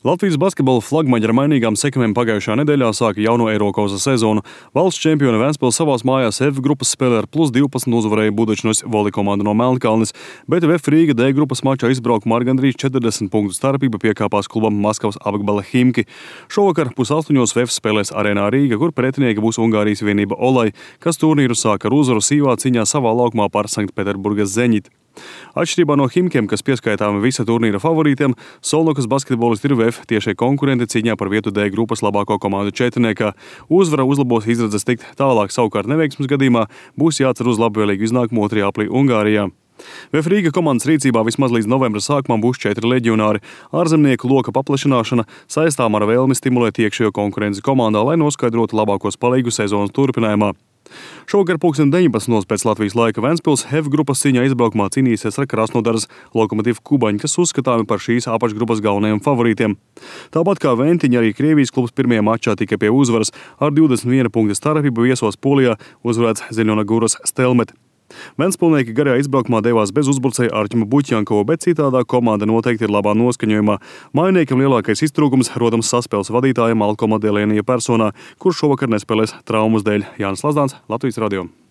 Latvijas basketbola flagmaņi ar mainīgām sekmēm pagājušā nedēļā sāka jauno Eirokausa sezonu. Valsts čempione Ventspils savās mājās F grupas spēlē ar +12 uzvarēja Budačnos voli komandu no Melnkalnes, bet VF Rīga D grupas mačā izbraukumā ar gandrīz 40 punktu starpību piekāpās klubam Maskavas apgabala Himki. Šovakar 7:30 VF spēlēs Arēnā Rīga, kur pretinieki būs Ungārijas vienība Olai, kas turnīru sāka ar uzvaru sīvā cīņā savā laukumā par Sanktpēterburgas Zeņit. Atšķirībā no Himkiem, kas pieskaitāmi visa turnīra favorītiem, Solnokas basketbolisti ir VF tiešie konkurenti cīņā par vietu D grupas labāko komandu četrniekā. Uzvara uzlabos izredzes tikt tālāk, savukārt neveiksmes gadījumā būs jācer uz labvēlīgu iznākumu 2. aprīlī Ungārijā. VF Rīga komandas rīcībā vismaz līdz novembra sākumam būs 4 leģionāri. Ārzemnieku loka paplašināšana saistām ar vēlmi stimulēt iekšējo konkurenci komandā, lai noskaidrotu labākos palīgus sezonas turpinājumā. Šovakar 19:00 pēc Latvijas laika Ventspils F grupas cīņā izbraukumā cīnīsies ar Krasnodaras Lokomotiv Kubaņu, kas uzskatāmi par šīs apakšgrupas galvenajiem favorītiem. Tāpat kā Ventiņi, arī Krievijas klubs pirmajā mačā tika pie uzvaras ar 21 punktu starpību viesos Polijā uzvarēts Ziļonaguras Stelmet. Ventspilnieki garajā izbraukumā devās bez uzbrucēja Arķima Buķjankova, bet citādā komanda noteikti ir labā noskaņojumā. Mainniekam lielākais iztrūkums rodams saspēles vadītājam Malkoma Delēnija personā, kurš šovakar nespēlēs traumas dēļ. Jānis Lazdāns, Latvijas radio.